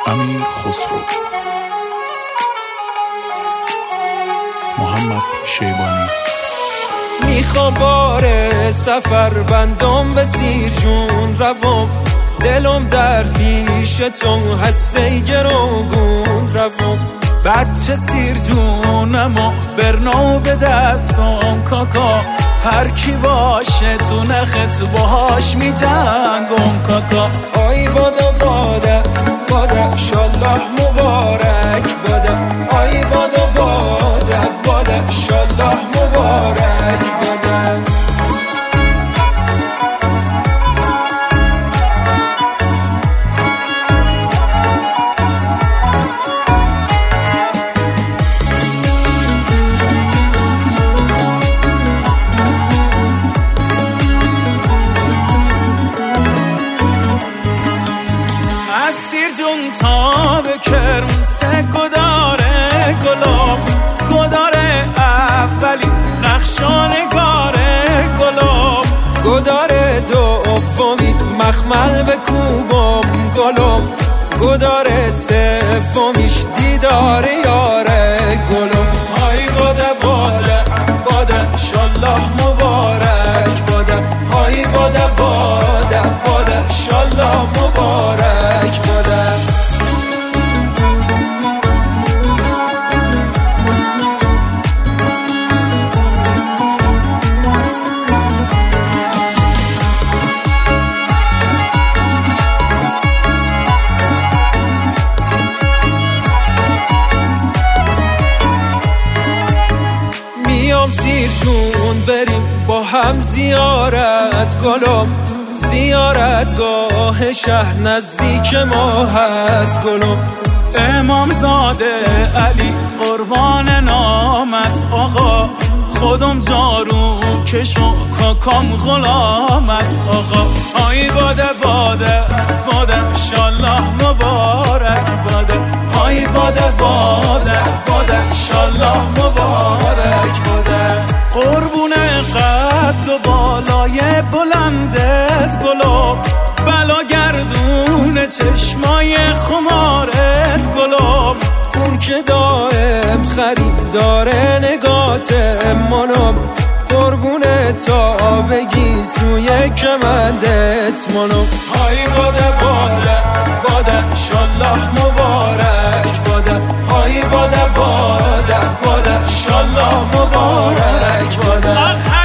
امیر خسرو، محمد شیبانی. میخوام باره سفر بندم به سیر جون روم، دلم در پیش تو هسته گروگون روم. بچه سیر جونم و برنو به دستم کاکا، هر کی باشه تو نخت باهاش می جنگم کاکا. آی بادا بادا بادا شالله مبارک بادا، آی بادا بادا بادا شالله مبارک بادا. تا به کرمسه گداره گلاب، گداره اولی نقشانگاره گلاب، گداره دومی مخمل به کوبم گلم، گداره سومیش دیدار یاره گلم. های باده باده باده شالله مبارک باده، های باده باده باده شالله مبارک باده. میام سیر جون بریم با هم زیارت گلم، زیارتگاه شهر نزدیک ما هست گلم. امام زاده علی قربان نامت آقا، خودم جارو کشو کاکام غلامت آقا. آی باده باده باده شالله مبارک باده، آی باده باده باده شالله مبارک باده. قربون قد و بالای بلندت گلم، بلا گردون چشمای خمارت گلم. اون که دائم خریداره نگات منم، قربونه تا بگی سوی کمندت منم. های باده باده باده شالله مبارک باده، های باده باده باده شالله مبارک باده.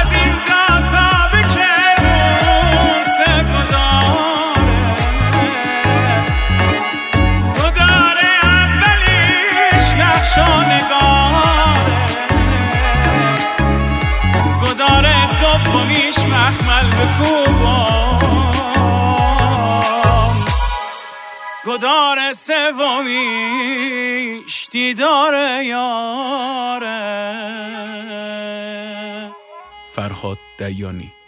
دومیش مخمل به کوبم، گدار سومیش دیدار یاره. فرهاد دیانی.